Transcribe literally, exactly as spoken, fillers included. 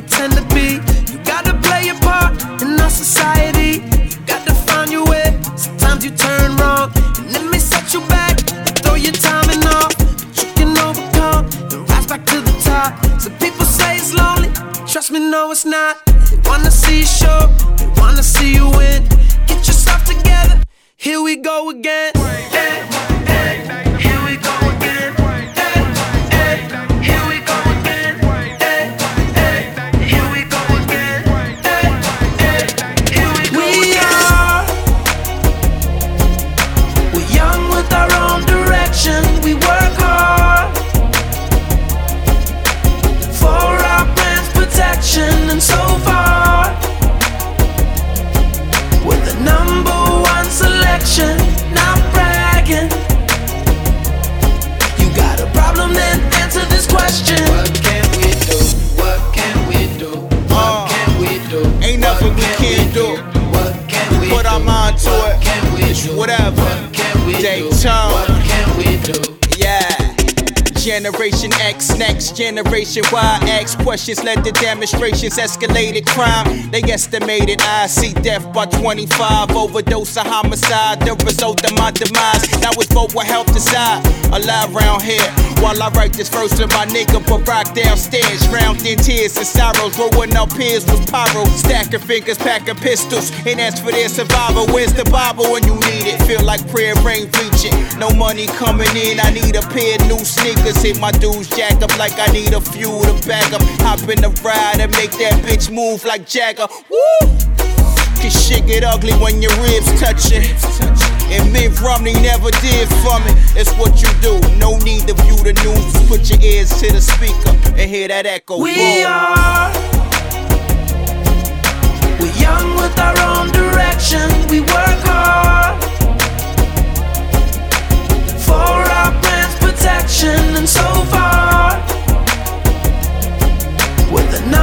pretend to be. You gotta play your part in our society. You got to find your way. Sometimes you turn wrong, and it may set you back and throw your timing off. But you can overcome and rise back to the top. Some people say it's lonely. Trust me, no, it's not. They wanna see you show, they wanna see you win. Get yourself together. Here we go again. Hey, hey, here we go again. Hey, hey, here we go again. Hey, hey, here we go again. Hey, hey, here we go again. We are, we're young with our own direction. We work hard for our brand's protection, and so far we're the number one selection, not bragging. You got a problem, then answer this question. What can we do? What can we do? What can we do? Ain't nothing we can't do. What can we do? Put our mind to it. Can we do? Whatever. What can we do? Daytime. What can we do? Yeah. Generation X, next generation Y. Ask questions, led to demonstrations, escalated crime. They estimated I see death by twenty-five. Overdose of homicide, the result of my demise. Now it's vote what help decide. Alive round here, while I write this verse to my nigga Barack downstairs. Drowned in tears and sorrows, rolling up peers with pyro. Stacking fingers, packing pistols, and as for their survival, where's the Bible when you need it? Feel like prayer ain't reaching. No money coming in, I need a pair of new sneakers. Hit my dudes jack up like I need a few to back up. Hop in the ride and make that bitch move like Jagger. Woo! Cause shit get ugly when your ribs touching. And Mitt Romney never did for me. It's what you do. No need to view the news. Just put your ears to the speaker and hear that echo. We Boom. are, we're young with our own direction. We work hard for our brand's protection, and so far we're the number